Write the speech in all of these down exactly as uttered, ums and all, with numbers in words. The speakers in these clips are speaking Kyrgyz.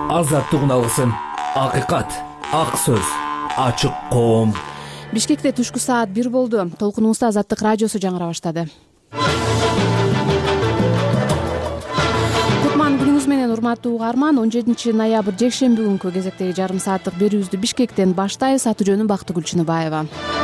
азаттыгын алгысың. Акыйкат, ак сөз, ачык коом. Бишкекте түшкү саат бир болду. Толкунубузда Азаттык радиосу жаңыра баштады. Кутман күнүңүз менен, урматтуу угарман. он жетинчи ноябрь жекшемби күнкү кезектеги жарым сааттык берүүбүздү Бишкектен баштайбыз. Аты жөнүм Бактыгүл Чыныбаева.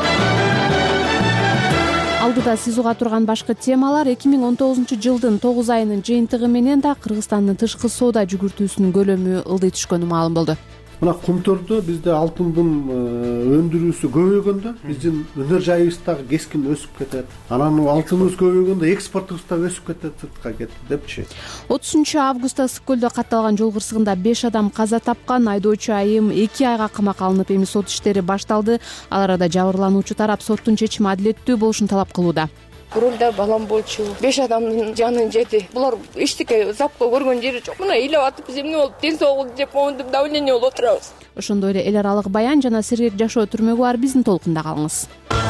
Алдыда сиз уга турган башкы темалар: эки миң он тогузунчу жылдын тогуз айынын жыйынтыгы менен да Кыргызстандын тышкы соода жүгүртүүсүнүн көлөмү ылдый түшкөнү маалым болду. Мына Кумтөрдө бизде алтындын өндүрүүсү көбөйгөндө биздин өнөр жайыбыз дагы кескин өсүп кетет. Анан алтыныбыз көбөйгөндө экспортубуз да өсүп кетет, сыртка кетти депчи. отузунчу августта Ысык көлдө катталган жол кырсыгында беш адам каза тапкан. Айдоочу айым эки айга камакка алынып, эми сот иштери башталды. Ал арада жабырлануучу тарап соттун чечими адилеттүү болушун талап кылууда. Рулда балам болчу, беш адамдын жанын жеди. Булар эчтеке запка көргөн жери жок. Мына ыйлап атып, биз эмне болуп, ден соолук жеп, моунтуп давление болуп отурабыз. Ошондой эле эл аралык баян жана сергек жашоо түрмөгү бар, биздин толкунда калыңыз.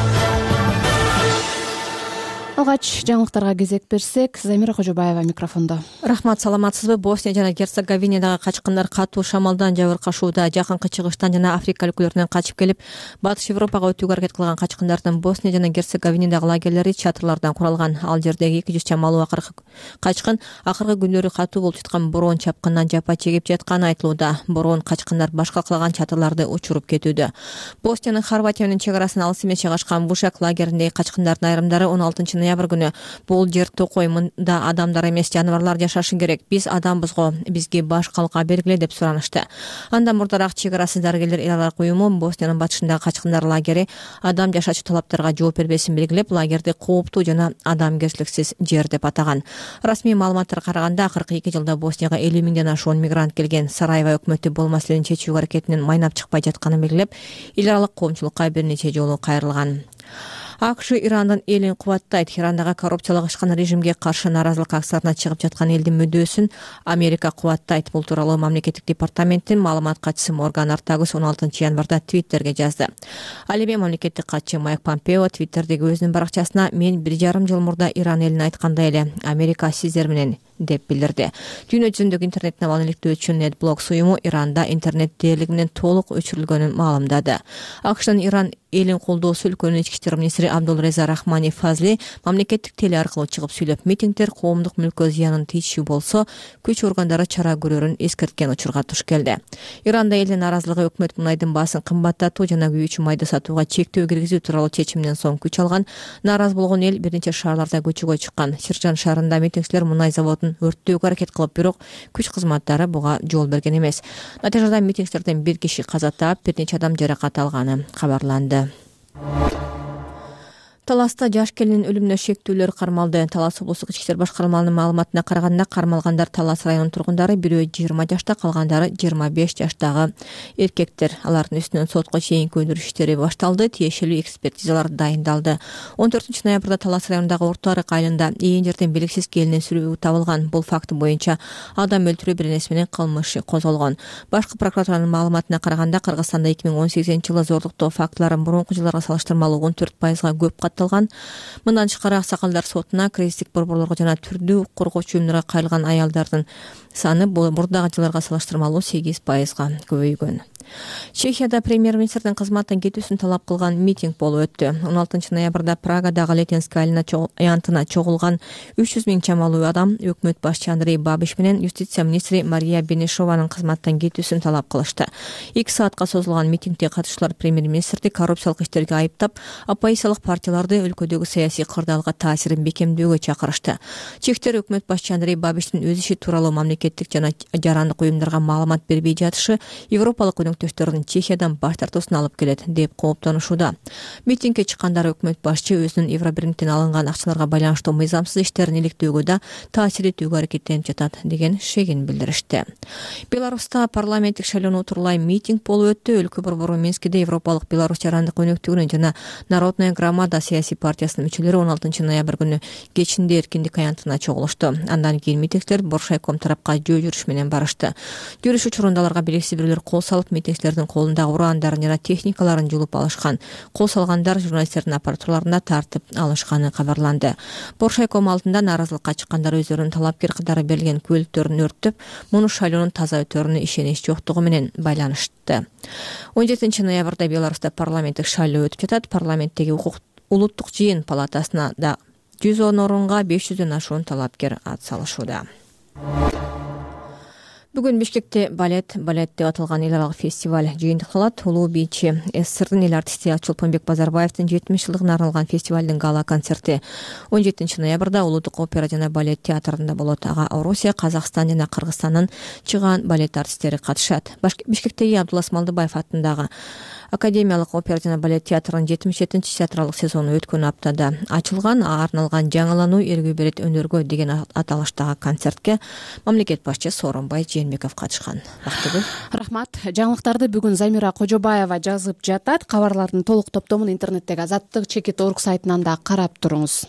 Алгач жаңылыктарга кезек берсек, Замира Кожобаева микрофондо. Рахмат, саламатсызбы? Босния жана Герцеговинадагы качкындар катуу шамалдан жабыркашууда. Жакынкы чыгыштан жана Африка өлкөлөрүнөн качып келип, Батыш Европага өтүүгө аракет кылган качкындардын Босния жана Герцеговинадагы лагерлери чатырлардан куралган. Ал жердеги эки жүз чамалуу акыркы качкын акыркы күндөрү катуу болуп жаткан бороон чапкындан жапа чегип жатканы айтылууда. Бороон качкындар башка калган чатырларды учуруп кетүүдө. Босниянын Хорватия менен чек арасына алыс эмес жайгашкан Бушак лагериндеги качкындардын айрымдары он алтынчы ноябрь күнү бул жер токой, мында адамдар эмес жаныбарлар жашашы керек, биз адамбыз го, бизге баш калка бергиле деп суранышты. Андан мурдараак чек арасы дарыгерлер эл аралык уюму Босниянын батышындагы качкындар лагери адам жашачу талаптарга жооп бербесин белгилеп, лагерди кооптуу жана адамгерчиликсиз жер деп атаган. Расмий маалыматтарга караганда, акыркы эки жылда Боснияга элүү миңден ашуун мигрант келген. Сараево өкмөтү бул маселени чечүүгө аракетинен майнап чыкпай жатканын белгилеп, эл аралык коомчулукка бир нече жолу кайрылган. АКШ Ирандын элин кубаттайт. Ирандагы коррупциялык ишкана режимге каршы нааразылык акцияларына чыгып жаткан элдин мүдөөсүн Америка кубаттайт. Бул тууралуу мамлекеттик департаменттин маалымат катчысы Морган Ортагус он алтынчы январда Твиттерге жазды. Ал эми мамлекеттик катчы Майк Помпео Твиттердеги өзүнүн баракчасына: "Мен бир жарым жыл мурда Иран элине айткандай эле, Америка сиздер менен" деп билдирди. Дүйнө жүзүндөгү интернет абал иликтөөчү NetBlocks уюму Иранда интернет дээрлиги менен толук өчүрүлгөнүн маалымдады. АКШтын Иран элин колдоосу өлкөнүн ички иштер министри Абдулреза Рахмани Фазли мамлекеттик теле аркылуу чыгып сүйлөп, митингдер коомдук мүлккө зыянын тийишүү болсо, күч органдары чара көрөрүн эскерткен учурга туш келди. Иранда элдин нааразылыгы өкмөт мунайдын баасын кымбаттатуу жана күйүүчү майды сатууга чектөө киргизүү тууралуу чечимден соң күч алган. Нааразы болгон эл бир нече шаарларда көчөгө чыккан. Сиржан шаарында митингчилер мунай заводун өрттөөгө аракет кылып, бирок күч кызматтары буга жол берген эмес. Натыйжада митингчилерден бир киши каза таап, бир нече адам жаракат алганы кабарланды. Таласта жаш келиндин өлүмүнө шектүүлөр кармалды. Талас облустук ички иштер башкармаларынын маалыматына караганда, кармалгандар Талас районунун тургундары, бирөө жыйырма жашта, калгандары жыйырма беш жаштагы эркектер. Алардын үстүнөн сотко чейинки өндүрүш иштери башталды, тиешелүү экспертизалар дайындалды. он төртүнчү ноябрда Талас районундагы Орто Арык айылында ээн жерден белгисиз келиндин сүрөөгү табылган. Бул факт боюнча адам өлтүрүү беренеси менен кылмыш иши козголгон. Башкы прокуратуранын маалыматына караганда, Кыргызстанда эки миң он сегизинчи жылы зордуктоо фактылары мурунку жылдарга салыштырмалуу он төрт пайызга көп катталган. Мындан тышкары аксакалдар сотуна кризистик борборлорго жана түрдүү коргоочу уюмдарга кайрылган аялдардын саны бул мурдагы жылдарга салыштырмалуу сегиз пайызга көбөйгөн. Чехияда премьер-министрдин кызматтан кетүүсүн талап кылган митинг болуп өттү. он алтынчы ноябрда Прагадагы Летинская аянтына чогулган үч жүз миң чамалуу адам өкмөт башчы Андрей Бабиш менен юстиция министри Мария Бенешованын кызматтан кетүүсүн талап кылышты. эки саатка созулган митингге катышуулар премьер-министрди коррупциялык иштерге айыптап, оппозициялык партияларды өлкөдөгү саясий кырдаалга таасирин бекемдөөгө чакырышты. Чехтер өкмөт башчы Андрей Бабиштин өз иши тууралуу мамлекеттик жана жарандык уюмдарга маалымат бербей жатышы Европалык өнөктөштөрдүн Чехиядан баш тартуусун алып келет деп кооптонушууда. Митингге чыккандар өкмөт башчы өзүнүн Евробиримден алынган акчаларга байланыштуу мыйзамсыз иштерин иликтөөгө да таасир этүүгө аракеттенип жатат деген шегин билдиришти. Беларуста парламенттик шайлоону утурлай митинг болуп өттү. Өлкө борбору Минскиде Европалык Беларусь жарандык өнөктүгүнүн жана Народная громада саясий партиясынын мүчөлөрү он алтынчы ноябрь күнү кечинде эркиндик аянтына чогулушту. Андан кийин митингчилер Боршайком тарапка жөө жүрүш менен барышты. Жүрүш учурунда аларга белгисиз бирөөлөр кол салып, жетекчилердин колундагы урандарын жана техникаларын жулуп алышкан. Кол салгандар журналисттердин аппаратураларына тартып алышканы кабарланды. Боршайком алдында нааразылыкка чыккандар өздөрүнүн талапкер катары берилген күбөлүктөрүн өрттөп, муну шайлоонун таза өтөрүнө ишенич жоктугу менен байланышты. он жетинчи ноябрда Беларуста парламенттик шайлоо өтүп жатат. Парламенттеги укук улуттук жыйын палатасына да жүз он орунга беш жүздөн ашуун талапкер ат салышууда. Бүгүн Бишкекте балет, балет деп аталган эл аралык фестиваль жыйынтыкталат. Улуу бийчи СССРдин эл артисти Чолпонбек Базарбаевдин жетимиш жылдыгына арналган фестивалдын гала концерти он жетинчи ноябрда Улуттук опера жана балет театрында болот. Ага Орусия, Казакстан жана Кыргызстандын чыгаан балет артисттери катышат. Бишкектеги Абдулла Смалдыбаев атындагы Академиялык опера жана балет театрынын жетимиш жетинчи театралык сезону өткөн аптада ачылган. Арналган жаңылануу элге берет өнөргө деген аталыштагы концертке мамлекет башчысы Сооронбай Жээнбеков катышкан. Рахмат. Жаңылыктарды бүгүн Замира Кожобаева жазып жатат. Кабарлардын толук топтомун интернеттеги азаттык чекит орг сайтынан да карап туруңуз.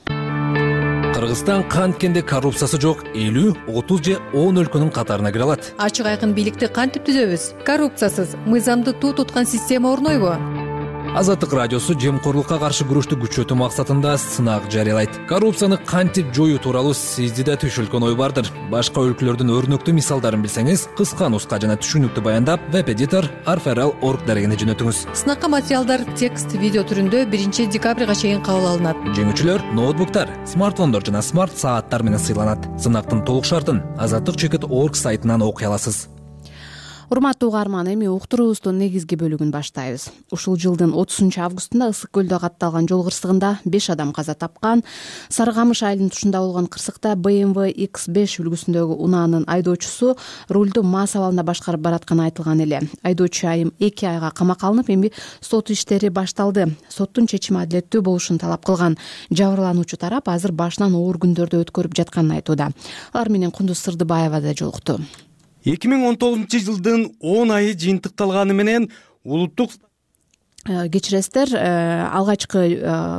Кыргызстан канткенде коррупциясы жок элүү, отуз же он өлкөнүн катарына кире алат. Ачык айкын бийликти кантип түзөбүз? Коррупциясыз, мыйзамды туу туткан система орнойбу? Азаттык радиосу жемкорлукка каршы күрөштү күчөтүү максатында сынак жарыялайт. Коррупцияны кантип жоюу тууралуу сизди да түшүлгөн ой бардыр. Башка өлкөлөрдүн өрнөктүү мисалдарын билсеңиз, кыска нуска жана түшүнүктүү баяндап веб-эдитор арфрл точка орг дарегине жөнөтүңүз. Сынакка материалдар текст, видео түрүндө биринчи декабрга чейин кабыл алынат. Жеңүүчүлөр ноутбуктар, смартфондор жана смарт сааттар менен сыйланат. Сынактын толук шартын азаттык чекит точка орг сайтынан окуй аласыз. Урматтуу угарман, эми уктуруубуздун негизги бөлүгүн баштайбыз. Ушул жылдын отузунчу августунда Ысык көлдө катталган жол кырсыгында беш адам каза тапкан. Сарыкамыш айылынын тушунда болгон кырсыкта бэ эм вэ икс беш үлгүсүндөгү унаанын айдоочусу рулду мас абалында башкарып баратканы айтылган эле. Айдоочу айым эки айга камакка алынып, эми сот иштери башталды. Соттун чечими адилеттүү болушун талап кылган. Жабырлануучу тарап азыр башынан оор күндөрдү өткөрүп жатканын айтууда. Алар менен Кундуз Сырдыбаева да жолукту. эки миң он тогузунчу жылдын он айы жыйынтыкталганы менен улуттук кечиресиздер, алгачкы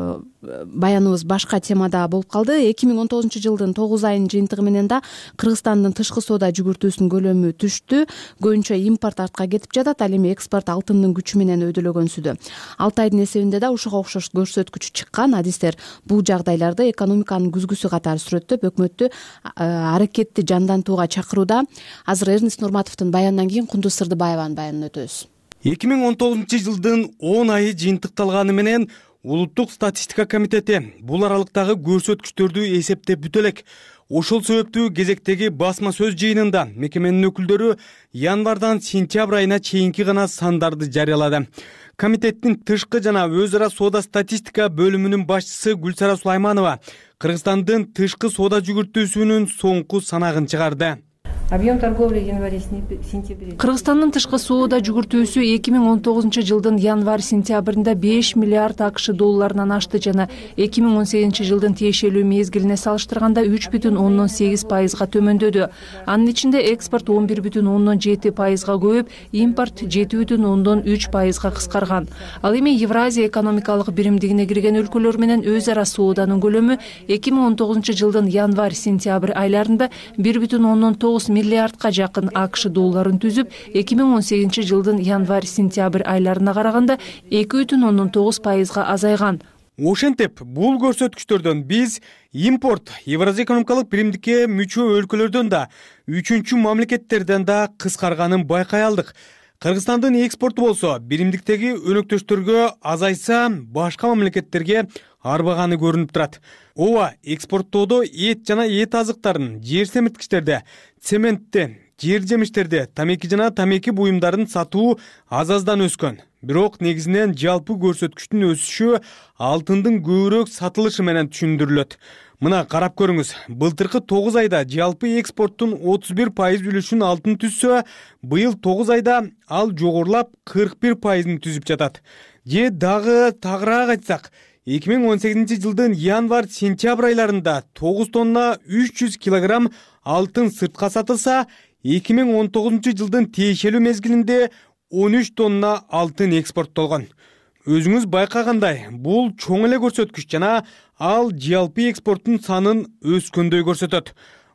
баяныбыз башка темада болуп калды. эки миң он тогузунчу жылдын тогуз айынын жыйынтыгы менен да Кыргызстандын тышкы соода жүгүртүүсүнүн көлөмү түштү. Көбүнчө импорт артка кетип жатат, ал эми экспорт алтындын күчү менен өйдөлөгөнсүдө. алты айдын эсебинде да ушуга окшош көрсөткүч чыккан. Адистер бул жагдайларды экономиканын күзгүсү катары сүрөттөп, өкмөттү аракетти жандантууга чакырууда. Азыр Эрнест Нурматовдун баянынан кийин Кундуз Сырдыбаеванын баянын өтөбүз. эки миң он тогузунчу жылдын он айы жыйынтыкталганы менен Улуттук статистика комитети бул аралыктагы көрсөткүчтөрдү эсептеп бүтө элек. Ошол себептүү кезектеги басма сөз жыйынында мекеменин өкүлдөрү январдан сентябрь айына чейинки гана сандарды жарыялады. Комитеттин тышкы жана өз ара соода статистика бөлүмүнүн башчысы Гүлсара Сулайманова Кыргызстандын тышкы соода жүгүртүүсүнүн соңку санагын чыгарды. Объем торговли январь-сентябрь. Кыргызстандын тышкы соода жүгүртүүсү эки миң он тогузунчу жылдын январь-сентябрында беш миллиард акш долларынан ашты жана эки миң он сегизинчи жылдын тиешелүү мезгилине салыштырганда үч бүтүн ондон сегиз пайызга төмөндөдү. Анын ичинде экспорт он бир бүтүн ондон жети пайызга көбөйүп, импорт жети бүтүн ондон үч пайызга кыскарган. Ал эми Евразия экономикалык биримдигине кирген өлкөлөр менен өз ара сооданын көлөмү эки миң он тогузунчу жылдын январь-сентябрь айларында бир бүтүн ондон тогуз миллиардка жакын акш долларын түзүп, эки миң он сегизинчи жылдын январь-сентябрь айларына караганда эки бүтүн ондон тогуз пайызга азайган. Ошентип, бул көрсөткүчтөрдөн биз импорт Евразия экономикалык биримдикке мүчө өлкөлөрдөн да, үчүнчү мамлекеттерден да кыскарганын байкай алдык. Кыргызстандын экспорту болсо биримдиктеги өнөктөштөргө азайса, башка мамлекеттерге арбаганы көрүнүп турат. Ооба, экспорттоодо эт жана эт азыктарын, жер семирткичтерди, цементти, жер жемиштерди, тамеки жана тамеки буюмдарын сатуу аз-аздан өскөн. Бирок негизинен жалпы көрсөткүчтүн өсүшү алтындын көбүрөөк сатылышы менен түшүндүрүлөт. Мына карап көрүңүз, былтыркы тогуз айда жалпы экспорттун отуз бир пайыз үлүшүн алтын түзсө, быйыл тогуз айда ал жогорулап кырк бир пайызын түзүп жатат. Же дагы тагыраак айтсак, эки миң он сегизинчи жылдын январь-сентябрь айларында тогуз тонна үч жүз килограмм алтын сыртка сатылса, эки миң он тогузунчу жылдын тиешелүү мезгилинде он үч тонна алтын экспорттолгон. Өзүңүз байкагандай, бул чоң эле көрсөткүч жана ал жалпы экспорттун санын өскөндөй көрсөтөт.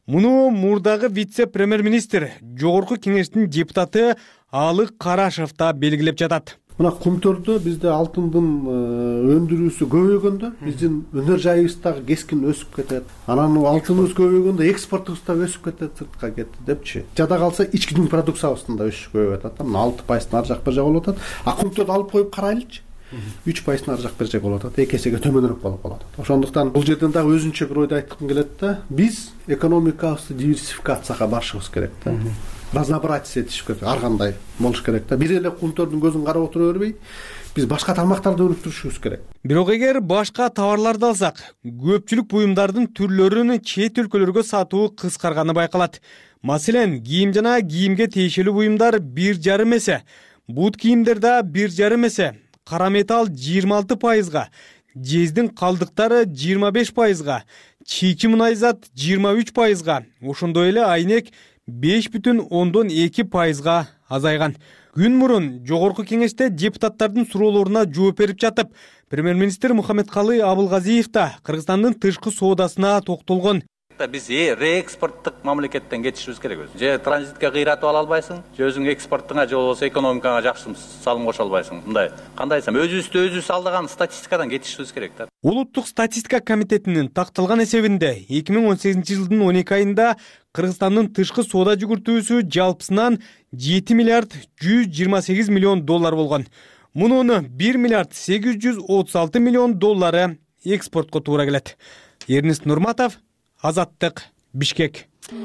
Муну мурдагы вице-премьер министр, жогорку кеңештин депутаты Алык Карашев да белгилеп жатат. Мына Кумтөрдө бизде алтындын өндүрүүсү көбөйгөндө биздин өнөр жайыбыз дагы кескин өсүп кетет. Анан алтыныбыз көбөйгөндө экспортубуз да өсүп кетет, сыртка кетти депчи. Жада калса ички дүң продукциябыздын да өсүшү көбөйүп атат. Мына алты пайыздын ар жак бир жак болуп атат. А Кумтөрдү алып коюп карайлычы. үч пайыздын ар жак бир жак болуп атат. эки эсеге төмөнүрөөк болуп калат. Ошондуктан бул жерден дагы өзүнчө бир ойду айткым келет да. Биз экономикабызды диверсификацияга барышыбыз керек да. Разнообразие этиш керек. Ар кандай болуш керек да. Бир эле Кумтөрдүн көзүн карап отура бербей, биз башка тамактарды өнүктүрүшүбүз керек. Бирок эгер башка товарларды алсак, көпчүлүк буюмдардын түрлөрүн чет өлкөлөргө сатуу кыскарганы байкалат. Маселен, кийим жана кийимге тиешелүү буюмдар бир жарым эсе, бут кийимдер да бир жарым эсе, кара металл жыйырма алты пайызга, жездин калдыктары жыйырма беш пайызга, чийки мунайзат жыйырма үч пайызга, ошондой эле айнек беш бүтүн ондон эки пайызга азайган. Күн мурун жогорку кеңеште депутаттардын суроолоруна жооп берип жатып, премьер-министр Мухаммедкалый Абылгазиев да Кыргызстандын тышкы соодасына токтолгон. Биз реэкспорттук мамлекеттен кетишибиз керек өзү. Же транзитке кыйратып ала албайсың, же өзүң экспортуңа же болбосо экономикаңа жакшы салым кошо албайсың. Мындай кандайсам өзүбүздү өзүбүз алдаган статистикадан кетишибиз керек да. Улуттук статистика комитетинин такталган эсебинде эки миң он сегизинчи жылдын он эки айында Кыргызстандын тышкы соода жүгүртүүсү жалпысынан жети миллиард жүз жыйырма сегиз миллион доллар болгон. Мунун бир миллиард сегиз жүз отуз алты миллион доллары экспортко туура келет. Эрнест Нурматов, Азаттык, Бишкек.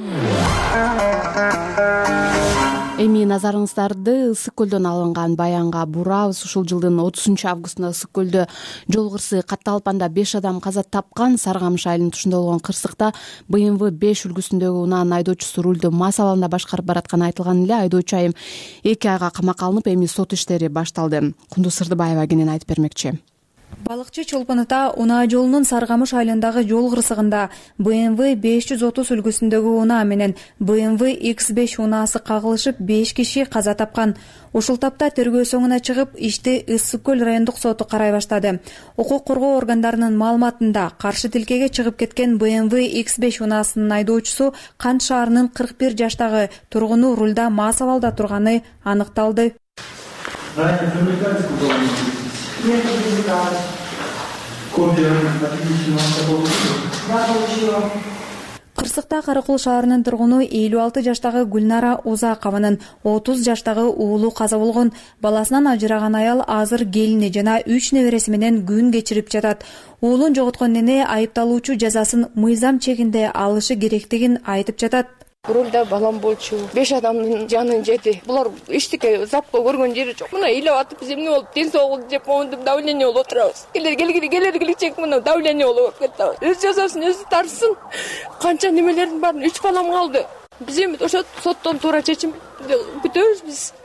Эми назарыңыздарды Ысык көлдөн алынган баянга бурабыз. Ушул жылдын отузунчу августунда Ысык көлдө жол кырсыгы катталып, анда беш адам каза тапкан. Сарыгамыш айылынын тушунда болгон кырсыкта бэ эм вэ беш үлгүсүндөгү унаанын айдоочусу рулду мас абалында башкарып баратканы айтылган эле. Айдоочу айым эки айга камакка алынып, эми сот иштери башталды. Кундуз Сырдыбаева кенен айтып бермекчи. Балыкчы Чолпон Ата унаа жолунун Сарыгамыш айылындагы жол кырсыгында бэ эм вэ беш жүз отуз үлгүсүндөгү унаа менен бэ эм вэ икс беш унаасы кагылышып беш киши каза тапкан. Ушул тапта тергөө соңуна чыгып, ишти Ысык көл райондук соту карай баштады. Укук коргоо органдарынын маалыматында каршы тилкеге чыгып кеткен бэ эм вэ икс беш унаасынын айдоочусу Кант шаарынын кырк бир жаштагы тургуну рулда мас абалда турганы аныкталды. Кырсыкта Каракул шаарынын тургуну элүү алты жаштагы Гүлнара Узакованын отуз жаштагы уулу каза болгон. Баласынан ажыраган аял азыр келини жана үч небереси менен күн кечирип жатат. Уулун жоготкон эне айыпталуучу жазасын мыйзам чегинде алышы керектигин айтып жатат. Рулда балам болчу, беш адамдын жанын жеди. Булар эчтеке запко көргөн жери жок. Мына ыйлап атып биз эмне болуп, ден соолук жеп, моунтип давление болуп отурабыз. Келер келгири келер келечек мына давление болуп кетти. Өз жазасын өзү тарсын. Канча немелердин баарын үч балам калды. Биз эми ошо соттон туура чечим күтөбүз биз.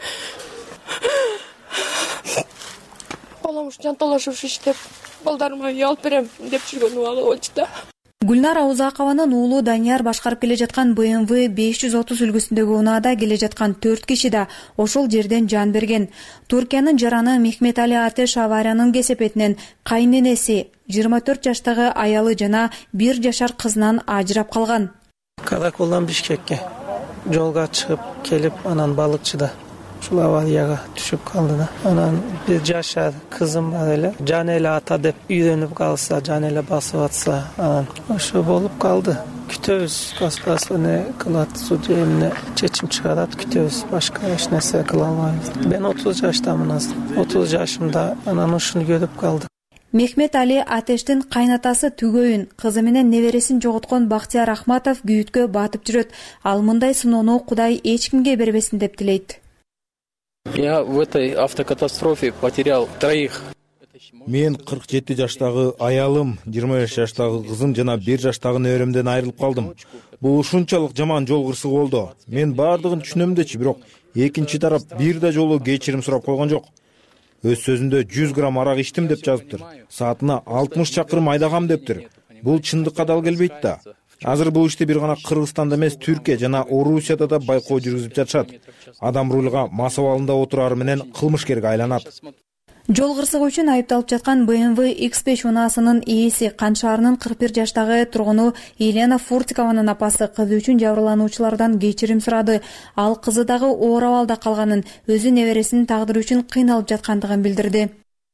Балам уш жанталашып иштеп, балдарыма үй алып берем деп жүргөн убагы болчу да. Гүлнара Узакованын уулу Данияр башкарып келе жаткан бэ эм вэ беш жүз отуз үлгүсүндөгү унаада келе жаткан төрт киши да ошол жерден жан берген. Туркиянын жараны Мехметали Атеш авариянын кесепетинен кайненеси жыйырма төрт жаштагы аялы жана бир жашар кызынан ажырап калган. Каракулдан Бишкекке жолго чыгып келип, анан балыкчыда ушул аварияга түшүп калды да. Анан бир жашар кызым бар эле. Жан эле ата деп үйрөнүп калса, жан эле басып атса, анан ошо болуп калды. Күтөбүз, государственный кылат, судья эмне чечим чыгарат, күтөбүз. Башка эч нерсе кыла албайбыз. Мен отуз жаштамын азыр. отуз жашымда анан ушуну көрүп калдым. Мехмет Али Атештин кайнатасы Түгөйүн кызы менен небересин жоготкон Бактияр Ахматов күйүткө батып жүрөт. Ал мындай сыноону Кудай эч кимге бербесин деп тилейт. Я в этой автокатастрофе потерял троих. Мен кырк жети жаштагы аялым, жыйырма беш жаштагы кызым жана бир жаштагы неберемден айрылып калдым. Бул ушунчалык жаман жол кырсыгы болду. Мен бардыгын түшүнөм дечи, бирок экинчи тарап бир да жолу кечирим сурап койгон жок. Өз сөзүндө жүз грамм арак ичтим деп жазыптыр. Саатына алтымыш чакырым айдагам дептир. Бул чындыкка дал келбейт да. Азыр бул ишти бир гана Кыргызстанда эмес, Түркия жана Орусияда да байкоо жүргүзүп жатышат. Адам рулга мас абалында отурары менен кылмышкерге айланат. жол кырсыгы үчүн айыпталып жаткан бэ эм вэ икс беш унаасынын ээси Кан шаарынын кырк бир жаштагы тургуну Елена Фуртикованын апасы кызы үчүн жабырлануучулардан кечирим сурады. Ал кызы дагы оор абалда калганын, өзү небересинин тагдыры үчүн кыйналып жаткандыгын билдирди.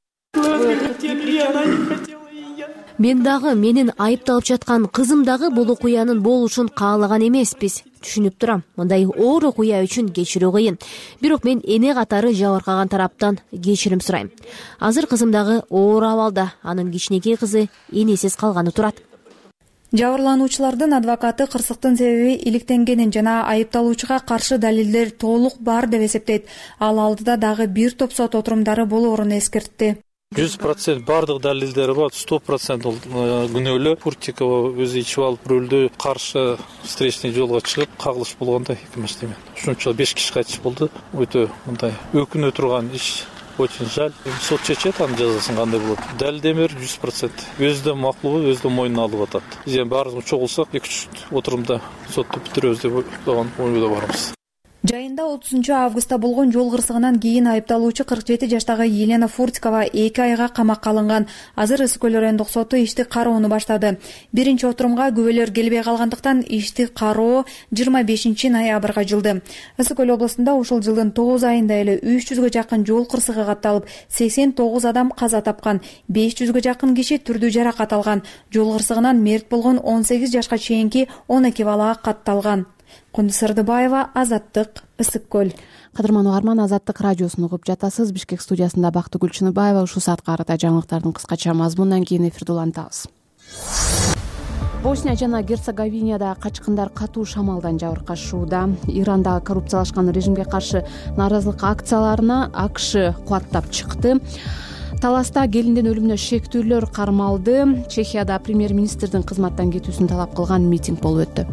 Мен дагы, менин айыпталып жаткан кызым дагы бул окуянын болушун каалаган эмеспиз. Түшүнүп турам, мындай оор окуя үчүн кечирүү кыйын. Бирок мен эне катары жабыркаган тараптан кечирим сурайм. Азыр кызым дагы оор абалда, анын кичинекей кызы энесиз калганы турат. Жабырлануучулардын адвокаты кырсыктын себеби иликтенгенин жана айыпталуучуга каршы далилдер толук бар деп эсептейт. Ал алдыда дагы бир топ сот отурумдары болоорун эскертти. жүз процент бардык далилдери бар, сто процент ол күнөөлүү. Фуртикова өзү ичип алып рөлдө каршы встречный жолго чыгып кагылыш болгондо эки маштемен. Ошончо беш киши кайтыш болду. Өтө мындай өкүнө турган иш. Очень жаль. Сот чечет анын жазасын кандай болот. Далилдемер жүз процент. Өзү да макулбу, өзү да мойнуна алып атат. Биз эми баарыбыз чогулсак эки үч отурумда сотто бүтүрөбүз деп ойдо барбыз. Жайында отузунчу августта болгон жол кырсыгынан кийин айыпталуучу кырк жети жаштагы Елена Фуртикова эки айга камакка алынган. Азыр Ысык көл райондук соту ишти кароону баштады. Биринчи отурумга күбөлөр келбей калгандыктан ишти кароо жыйырма бешинчи ноябрга жылды. Ысык көл областында ушул жылдын тогуз айында эле үч жүзгө жакын жол кырсыгы катталып, сексен тогуз адам каза тапкан, беш жүзгө жакын киши түрдүү жаракат алган. Жол кырсыгынан мерт болгон он сегиз жашка чейинки он эки бала катталган. Кундуз Сырдыбаева, Азаттык, Ысык көл. Кадырман угарман, Азаттык радиосун угуп жатасыз. Бишкек студиясында Бактыгүл Чыныбаева. Ушул саатка карата жаңылыктардын кыскача мазмунунан кийин эфирде улантабыз. Босния жана Герцеговинада качкындар катуу шамалдан жабыркашууда. Ирандагы коррупциялашкан режимге каршы нааразылык акцияларына АКШ кубаттап чыкты. Таласта келиндин өлүмүнө шектүүлөр кармалды. Чехияда премьер-министрдин кызматтан кетүүсүн талап кылган митинг болуп өттү.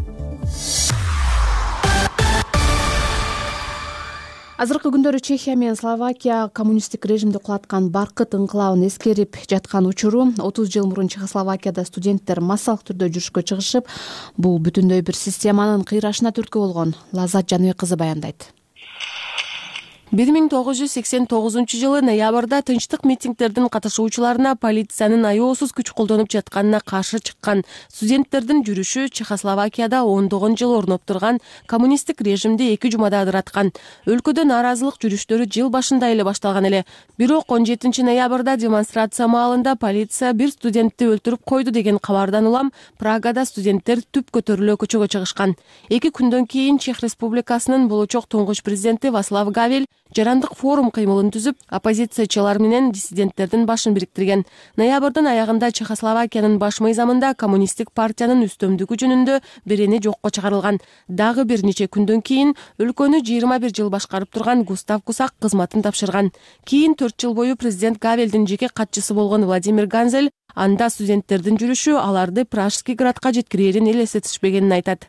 Азыркы күндөрү Чехия менен Словакия коммунисттик режимди кулаткан Баркыт ыңкылабын эскерип жаткан учуру. отуз жыл мурун Чехословакияда студенттер массалык түрдө жүрүшкө чыгышып, бул бүтүндөй бир системанын кыйрашына түрткү болгон. Лаззат Жаныбек кызы баяндайт. бир миң тогуз жүз сексен тогузунчу жылы ноябрда тынчтык митингдердин катышуучуларына полициянын аеосуз күч колдонуп жатканына каршы чыккан студенттердин жүрүшү Чехословакияда ондогон жыл орноп турган коммунисттик режимди эки жумада ыдыраткан. Өлкөдө нааразылык жүрүштөрү жыл башында эле башталган эле. Бирок он жетинчи ноябрда демонстрация маалында полиция бир студентти өлтүрүп койду деген кабардан улам Прагада студенттер түп көтөрүлө көчөгө чыгышкан. Эки күндөн кийин Чех Республикасынын болочок туңгуч президенти Вацлав Гавел жарандык форум кыймылын түзүп, оппозициячылар менен диссиденттердин башын бириктирген. Ноябрдын аягында Чехословакиянын баш мыйзамында коммунисттик партиянын үстөмдүгү жөнүндө берени жокко чыгарылган. Дагы бир нече күндөн кийин өлкөнү жыйырма бир жыл башкарып турган Густав Кусак кызматын тапшырган. Кийин төрт жыл бою президент Гавелдин жеке катчысы болгон Владимир Ганзель анда студенттердин жүрүшү аларды Пражский градка жеткирээрин элестетишпегенин айтат.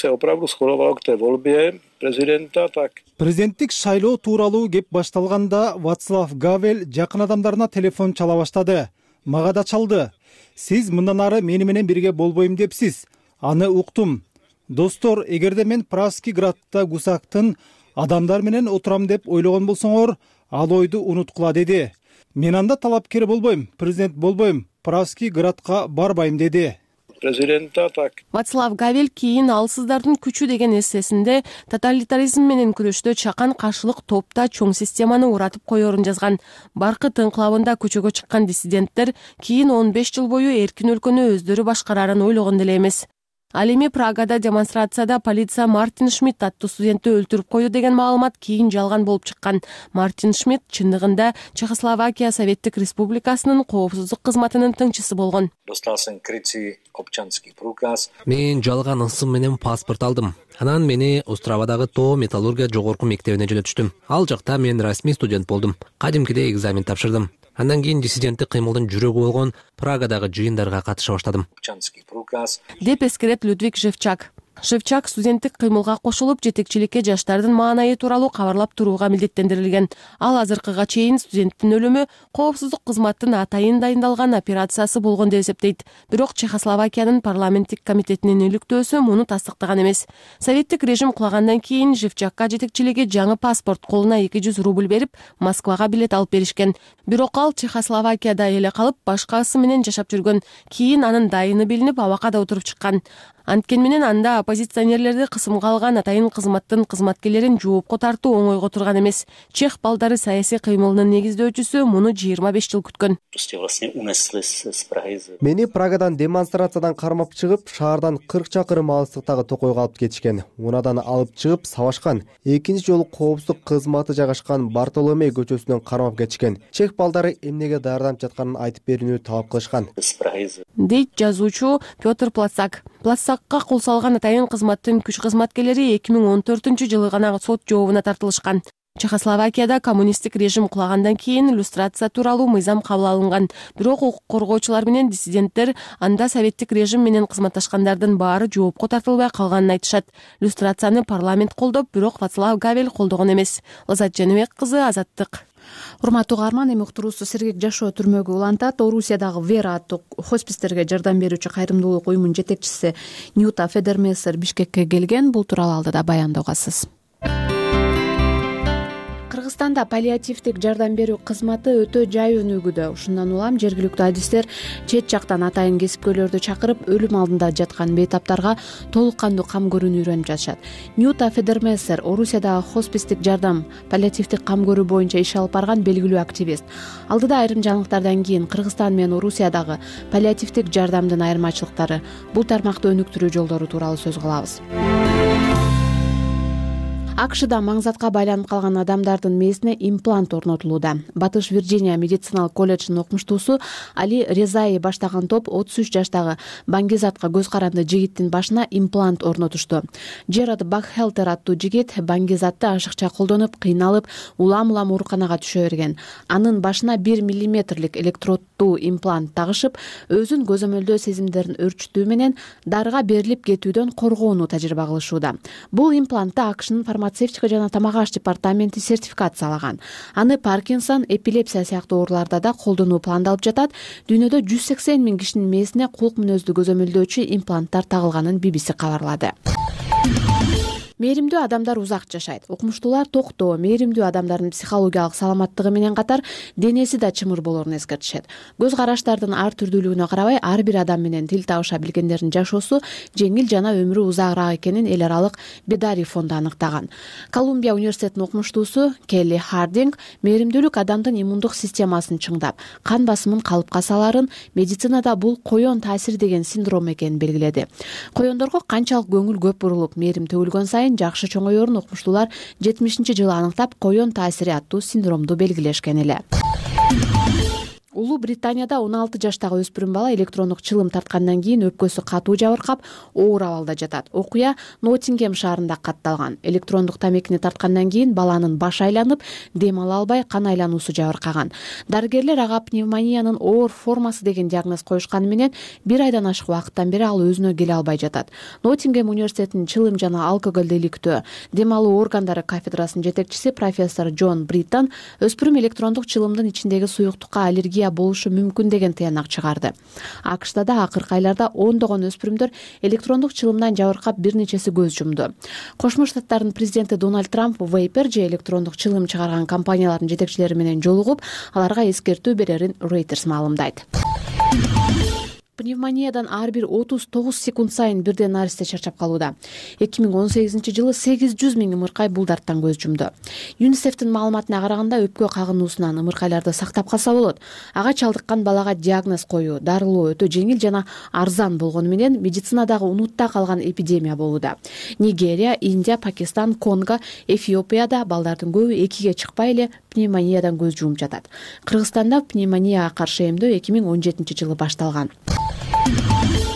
Президенттик шайлоо тууралуу кеп башталганда Вацлав Гавел жакын адамдарына телефон чала баштады. Мага да чалды. Сиз мындан ары мени менен бирге болбойм депсиз. Аны уктум. Достор, эгерде мен Пражский градта Гусактын адамдар менен отурам деп ойлогон болсоңор, ал ойду унуткула деди. Мен анда талапкер болбойм, президент болбойм, Пражский градка барбайм деди. Вацлав Гавел кийин алсыздардын күчү деген эссесинде тоталитаризм менен күрөштө чакан каршылык топта чоң системаны уратып коерун жазган. Баркыт ыңкылабында көчөгө чыккан диссиденттер кийин он беш жыл бою эркин өлкөнү өздөрү башкарарын ойлогон деле эмес. Ал эми Прагада демонстрацияда полиция Мартин Шмидт аттуу студентти өлтүрүп койду деген маалымат кийин жалган болуп чыккан. Мартин Шмидт чындыгында Чехословакия Советтик Республикасынын коопсуздук кызматынын тыңчысы болгон. Мен жалган ысым менен паспорт алдым. Анан мени Островадагы тоо металлургия жогорку мектебине жөнөтүштүм. Ал жакта мен расмий студент болдум. Кадимкидей экзамен тапшырдым. Андан кийин диссиденттик кыймылдын жүрөгү болгон Прагадагы жыйындарга катыша баштадым. Деп эскерет Людвиг Живчак. Шевчак студенттик кыймылга кошулуп, жетекчиликке жаштардын маанайы тууралуу кабарлап турууга милдеттендирилген. Ал азыркыга чейин студенттин өлүмү коопсуздук кызматтын атайын дайындалган операциясы болгон деп эсептейт. Бирок Чехословакиянын парламенттик комитетинин иликтөөсү муну тастыктаган эмес. Советтик режим кулагандан кийин Шевчакка жетекчилиги жаңы паспорт, колуна эки жүз рубль берип, Москвага билет алып беришкен. Бирок ал Чехословакияда эле калып, башкасы менен жашап жүргөн. Кийин анын дайыны билинип, абакка да отуруп чыккан. Анткени менен анда оппозиционерлерди кысымга алган атайын кызматтын кызматкерлерин жоопко тартуу оңойго турган эмес. Чех балдары саясий кыймылынын негиздөөчүсү муну жыйырма беш жыл күткөн. Мени Прагадан демонстрациядан кармап чыгып, шаардан кырк чакырым алыстыктагы токойго алып кетишкен. Унадан алып чыгып сабашкан. Экинчи жолу коопсуздук кызматы жайгашкан Бартоломей көчөсүнөн кармап кетишкен. Чех балдары эмнеге даярданып жатканын айтып берүүнү талап кылышкан, дейт жазуучу Петр Плацак. Плацакка кол салган атайын кызматтын күч кызматкерлери эки миң он төртүнчү жылы гана сот жообуна тартылышкан. Чехословакияда коммунисттик режим кулагандан кийин иллюстрация тууралуу мыйзам кабыл алынган. Бирок укук коргоочулар менен диссиденттер анда советтик режим менен кызматташкандардын баары жоопко тартылбай калганын айтышат. Иллюстрацияны парламент колдоп, бирок Вацлав Гавел колдогон эмес. Лазат Жаныбек кызы, Азаттык. Урматтуу угарман, эми уктуруусу сергек жашоо түрмөгү улантат. Орусиядагы Вера аттуу хоспистерге жардам берүүчү кайрымдуулук уюмунун жетекчиси Ньюта Федермессер Бишкекке келген. Бул тууралуу алдыда баяндоосуз. Кыргызстанда паллиативдик жардам берүү кызматы өтө жай өнүгүүдө. Ушундан улам жергиликтүү адистер чет жактан атайын кесипкөйлөрдү чакырып, өлүм алдында жаткан бейтаптарга толук кандуу кам көрүүнү үйрөнүп жатышат. Ньюта Федермессер Орусиядагы хоспистик жардам, паллиативдик кам көрүү боюнча иш алып барган белгилүү активист. Алдыда айрым жаңылыктардан кийин Кыргызстан менен Орусиядагы паллиативдик жардамдын айырмачылыктары, бул тармакты өнүктүрүү жолдору тууралуу сөз кылабыз. АКШда маңзатка байланып калган адамдардын мээсине имплант орнотулууда. Батыш Вирджиния медициналык колледжинин окумуштуусу Али Резаи баштаган топ отуз үч жаштагы Баңгизатка көз каранды жигиттин башына имплант орнотушту. Джерард Бакхелтер аттуу жигит Баңгизатты ашыкча колдонуп, кыйналып, улам-улам ооруканага түшө берген. Анын башына бир миллиметрлик электроддуу имплант тагышып, өзүн көзөмөлдөө сезимдерин өрчүтүү менен дарыга берилип кетүүдөн коргоону тажрыйба кылышууда. Бул имплантты АКШнын фармацевтика жана тамак аш департаменти сертификациялаган. Аны Паркинсон, эпилепсия сыяктуу ооруларда да колдонуу пландалып жатат. Дүйнөдө жүз сексен миң кишинин мээсине кулк мүнөздүү көзөмөлдөөчү импланттар тагылганын би би си кабарлады. Мээримдүү адамдар узак жашайт. Окумуштуулар токтоо, мээримдүү адамдардын психологиялык саламаттыгы менен катар денеси да чымыр болорун эскертишет. Көз караштардын ар түрдүүлүгүнө карабай, ар бир адам менен тил табыша билгендердин жашоосу жеңил жана өмүрү узагыраак экенин эл аралык Бедари фонду аныктаган. Колумбия университетинин окумуштуусу Келли Хардинг мээримдүүлүк адамдын иммундук системасын чыңдап, кан басымын калыпка саларын, медицинада бул коен таасир деген синдром экенин белгиледи. Коендорго канчалык көңүл көп бурулуп, мээрим төгүлгөн сайын жакшы чоңоyorун окумуштуулар жетимишинчи жылы аныктап, коен таасири аттуу синдромду белгилешкен эле. Улуу Британияда он алты жаштагы өспүрүм бала электрондук чылым тарткандан кийин өпкөсү катуу жабыркап, оор абалда жатат. Окуя Ноттингем шаарында катталган. Электрондук тамекини тарткандан кийин баланын башы айланып, дем ала албай, кан айлануусу жабыркаган. Дарыгерлер ага пневмониянын оор формасы деген диагноз коюшканы менен бир айдан ашык убакыттан бери ал өзүнө келе албай жатат. Ноттингем университетинин чылым жана алкоголду иликтөө, дем алуу органдары кафедрасынын жетекчиси профессор Джон Бриттон өспүрүм электрондук чылымдын ичиндеги суюктукка аллергия болушу мүмкүн деген тыянак чыгарды. АКШда да акыркы айларда ондогон өспүрүмдөр электрондук чылымдан жабыркап, бир нечеси көз жумду. Кошмо Штаттардын президенти Дональд Трамп Вейпер же электрондук чылым чыгарган компаниялардын жетекчилери менен жолугуп, аларга эскертүү берерин Reuters маалымдайт. Пневмониядан ар бир отуз тогуз секунд сайын бирден наристе чарчап калууда. эки миң он сегизинчи жылы сегиз жүз миң ымыркай бул дарттан көз жумду. ЮНИСЕФтин маалыматына караганда, өпкө кагынуусунан ымыркайларды сактап калса болот. Ага чалдыккан балага диагноз коюу, дарылоо өтө жеңил жана арзан болгону менен медицинадагы унутта калган эпидемия болууда. Нигерия, Индия, Пакистан, Конго, Эфиопияда балдардын көбү экиге чыкпай эле пневмониядан көз жумуп жатат. Кыргызстанда пневмонияга каршы эмдөө эки миң он жетинчи жылы башталган.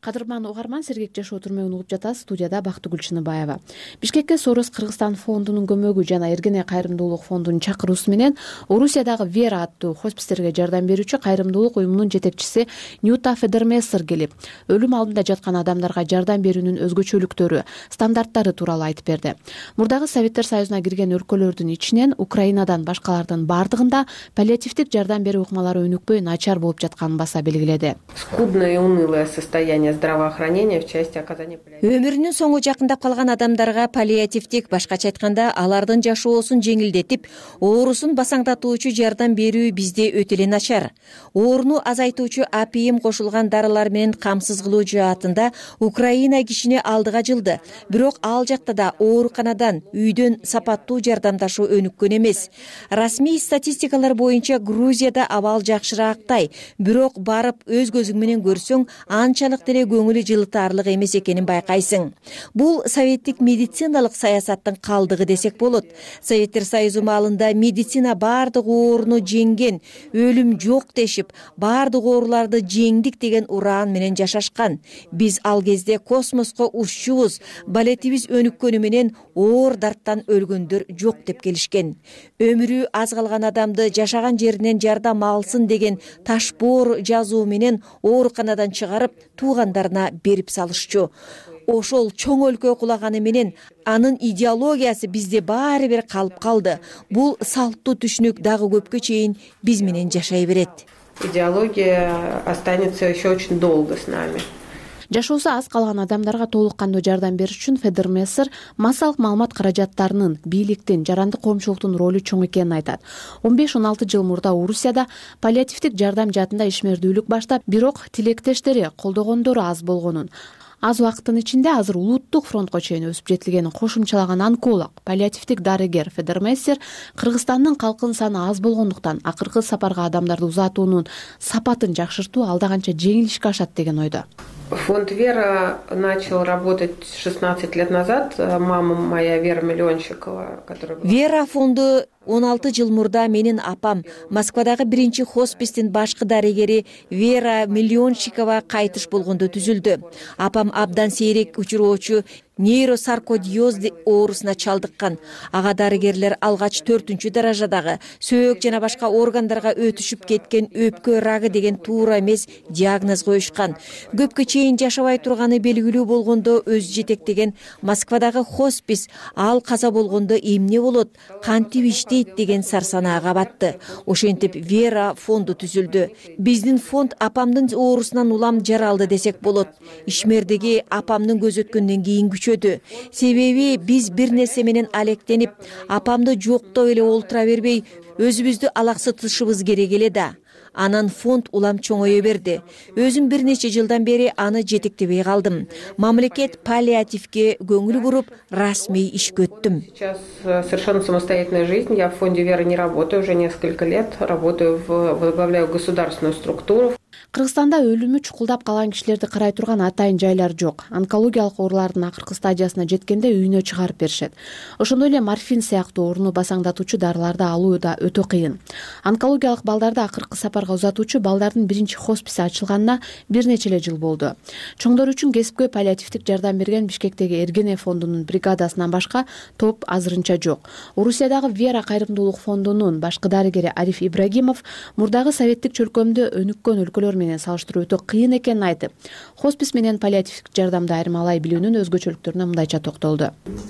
кадырман угарман, сергек жашоо түрмөгүн угуп жатасыз. Студияда Бактыгүл Чыныбаева. Бишкекке Сорос Кыргызстан фондунун көмөгү жана Эргене кайрымдуулук фондунун чакыруусу менен Орусиядагы Вера аттуу хоспистерге жардам берүүчү кайрымдуулук уюмунун жетекчиси Ньюта Федермессер келип, өлүм алдында жаткан адамдарга жардам берүүнүн өзгөчөлүктөрү, стандарттары тууралуу айтып берди. Мурдагы Советтер Союзуна кирген өлкөлөрдүн ичинен Украинадан башкалардын бардыгында паллиативдик жардам берүү ыкмалары өнүкпөй начар болуп жатканын баса белгиледи. Скудное и унылое состояние здравоохранения в части оказания Өмүрүнүн соңу жакындап калган адамдарга паллиативдик, башкача айтканда, алардын жашоосун жеңилдетип, оорусун басаңдатуучу жардам берүү бизде өтө эле начар. Ооруну азайтуучу апийим кошулган дарылар менен камсыз кылуу жаатында Украина кишини алдыга жылды. Бирок ал жакта да ооруканадан, үйдөн сапаттуу жардамдашуу өнүккөн эмес. Расмий статистикалар боюнча Грузияда абал жакшыраактай, бирок барып өз көзүң менен көрсөң, анчалык деле көңүлү жылытаарлык эмес экенин байкайсың. Бул советтик медициналык саясаттын калдыгы десек болот. Советтер Союзу маалында медицина баардык ооруну жеңген, өлүм жок дешип, баардык ооруларды жеңдик деген ураан менен жашашкан. Биз ал кезде космоско уччубуз, балетибиз өнүккөнү менен оор дарттан өлгөндөр жок деп келишкен. Өмүрү аз калган адамды жашаган жеринен жардам алсын деген ташбоор жазуу менен ооруканадан чыгарып, туугандарына берип салышчу. Ошол чоң өлкө кулаганы менен анын идеологиясы бизде баары бир калып калды. Бул салттуу түшүнүк дагы көпкө чейин биз менен жашай берет. Идеология останется еще очень долго с нами. Жашоосу аз калган адамдарга толук кандуу жардам бериш үчүн Федермессер массалык маалымат каражаттарынын, бийликтин, жарандык коомчулуктун ролу чоң экенин айтат. он беш он алты жыл мурда Орусияда паллиативдик жардам жаатында ишмердүүлүк баштап, бирок тилектештери колдогондору аз болгонун, аз убакыттын ичинде азыр улуттук фронтко чейин өсүп жетилгенин кошумчалаган онколог, паллиативдик дарыгер Федермессер Кыргызстандын калкынын саны аз болгондуктан акыркы сапарга адамдарды узатуунун сапатын жакшыртуу алда канча жеңилишке ашат деген ойдо. Фонд «Вера» начал работать шестнадцать лет назад. Мама моя Вера Миллионщикова, которая... Вера фонду он алты жыл мурда менин апам Москвадагы биринчи хоспистин башкы дарыгери Вера Миллионщикова кайтыш болгондо түзүлдү. Апам абдан сейрек учуроочу нейросаркодиоз оорусуна чалдыккан. Ага дарыгерлер алгач төртүнчү даражадагы сөөк жана башка органдарга өтүшүп кеткен өпкө рагы деген туура эмес диагноз коюшкан. Көпкө чейин жашабай турганы белгилүү болгондо өзү жетектеген Москвадагы хоспис ал каза болгондо эмне болот, кантип иштейт деген сарсанаага батты. Ошентип Вера фонду түзүлдү. Биздин фонд апамдын оорусунан улам жаралды десек болот. Ишмердеги апамдын көз өткөндөн кийин күчөдү. Себеби биз бир нерсе менен алектенип, апамды жоктоп эле олтура бербей, өзүбүздү алаксытышыбыз керек эле да. Анан фонд улам чоңое берди. Өзүм бир нече жылдан бери аны жетектебей калдым. Мамлекет паллиативге көңүл буруп, расмий ишке өттүм. Сейчас совершенно самостоятельная жизнь. Я в фонде «Вера» не работаю уже несколько лет. Работаю, в, возглавляю государственную структуру. Кыргызстанда өлүмү чукулдап калган кишилерди карай турган атайын жайлар жок. Онкологиялык оорулардын акыркы стадиясына жеткенде үйүнө чыгарып беришет. Ошондой эле морфин сыяктуу ооруну басаңдатуучу дарыларды алуу да өтө кыйын. Онкологиялык балдарды акыркы сапарга узатуучу балдардын биринчи хосписи ачылганына бир нече эле жыл болду. Чоңдор үчүн кесипкөй паллиативдик жардам берген Бишкектеги Эргене фондунун бригадасынан башка топ азырынча жок. Орусиядагы Вера кайрымдуулук фондунун башкы дарыгери Ариф Ибрагимов мурдагы советтик чөлкөмдө өнүккөн өлкөлөр менен салыштыруу өтө кыйын экенин айтып, хоспис менен паллиативдик жардамды айырмалай билүүнүн өзгөчөлүктөрүнө мындайча токтолду.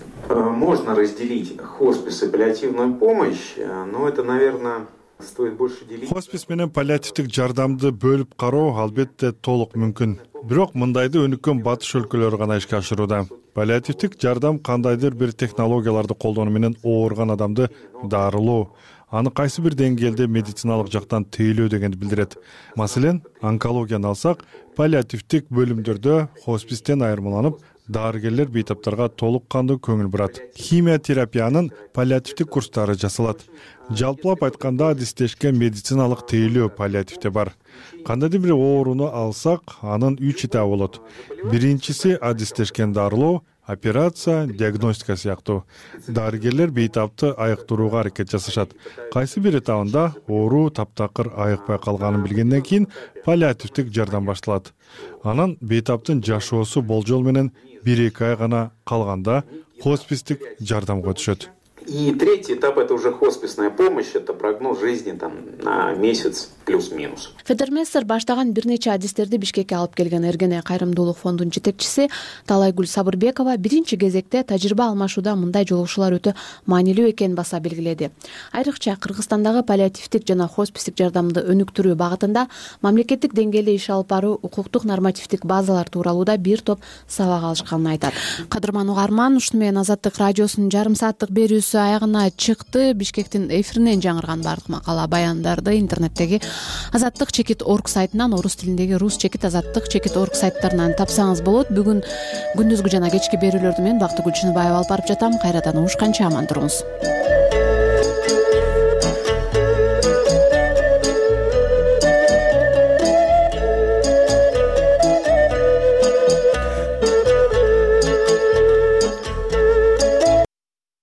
Можно разделить хоспис и паллиативную помощь, но это, наверное, стоит больше делить. Хоспис менен паллиативдик жардамды бөлүп кароо албетте толук мүмкүн. Бирок мындайды өнүккөн батыш өлкөлөрү гана ишке ашырууда. Паллиативдик жардам кандайдыр бир технологияларды колдонуу менен ооруган адамды дарылоо, аны кайсы бир деңгээлде медициналык жактан тейлөө дегенди билдирет. Маселен, онкологияны алсак, паллиативдик бөлүмдөрдө хоспистен айырмаланып, дарыгерлер бейтаптарга толук кандуу көңүл бурат. Химия терапиянын паллиативдик курстары жасалат. Жалпылап айтканда адистешкен медициналык тейлөө паллиативде бар. Кандайдыр бир ооруну алсак, анын үч этабы болот. Биринчиси адистешкен дарылоо, операция, диагностика сыяктуу. Дарыгерлер бейтапты айыктырууга аракет жасашат. Кайсы бир этабында оору таптакыр айыкпай калганын билгенден кийин паллиативдик жардам башталат. Анан бейтаптын жашоосу болжол менен бир эки ай гана калганда хоспистик жардамга өтүшөт. И третий этап — это уже хосписная помощь, это прогноз жизни там на месяц плюс-минус. Федермессер баштаган бир нече адистерди Бишкекке алып келген Эргене кайрымдуулук фондунун жетекчиси Талайгүл Сабырбекова биринчи кезекте тажрыйба алмашууда мындай жолугушуулар өтө маанилүү экенин баса белгиледи. Айрыкча Кыргызстандагы паллиативдик жана хоспистик жардамды өнүктүрүү багытында мамлекеттик деңгээлде иш алып баруу, укуктук нормативдик базалар тууралууда бир топ сабак алышканын айтат. Кадырман угарман, ушуну менен Азаттык радиосунун жарым сааттык берүүсү аягына чыкты. Бишкектин эфиринен жаңырган баардык макала баяндарды интернеттеги Азаттык чекит орг сайтынан, орус тилиндеги Рус чекит, Азаттык чекит орг сайттарынан тапсаңыз болот. Бүгүн күндүзгү жана кечки берүүлөрдү мен Бактыгүл Чыныбаева алып барып жатам. Кайрадан угушканча аман туруңуз.